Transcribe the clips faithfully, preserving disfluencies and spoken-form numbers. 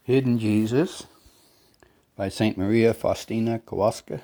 Hidden Jesus by Saint Maria Faustina Kowalska.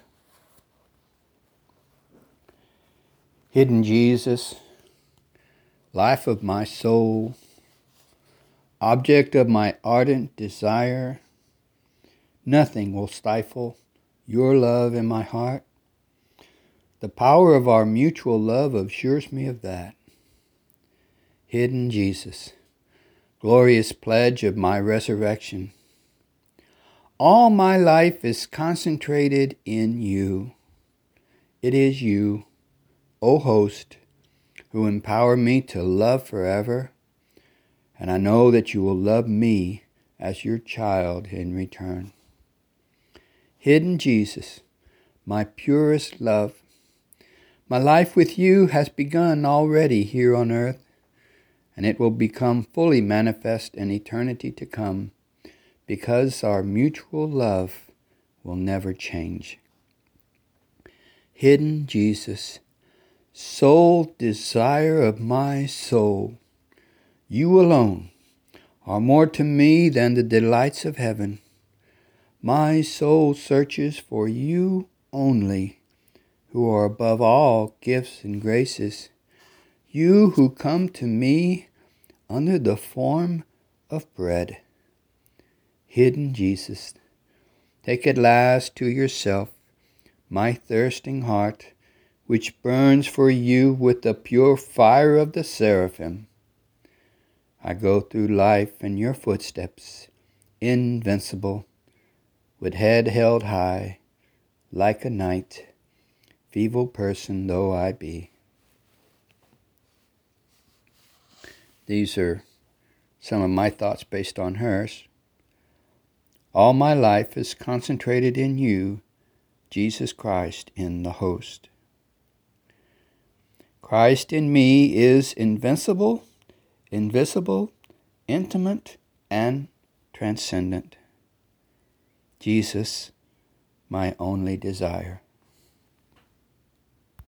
Hidden Jesus, life of my soul, object of my ardent desire, nothing will stifle your love in my heart. The power of our mutual love assures me of that. Hidden Jesus, glorious pledge of my resurrection. All my life is concentrated in you. It is you, O host, who empower me to love forever, and I know that you will love me as your child in return. Hidden Jesus, my purest love, my life with you has begun already here on earth, and it will become fully manifest in eternity to come, because our mutual love will never change. Hidden Jesus, sole desire of my soul, you alone are more to me than the delights of heaven. My soul searches for you only, who are above all gifts and graces, you who come to me under the form of bread. Hidden Jesus, take at last to yourself my thirsting heart, which burns for you with the pure fire of the seraphim. I go through life in your footsteps, invincible, with head held high, like a knight, feeble person though I be. These are some of my thoughts based on hers. All my life is concentrated in you, Jesus Christ in the host. Christ in me is invincible, invisible, intimate, and transcendent. Jesus, my only desire.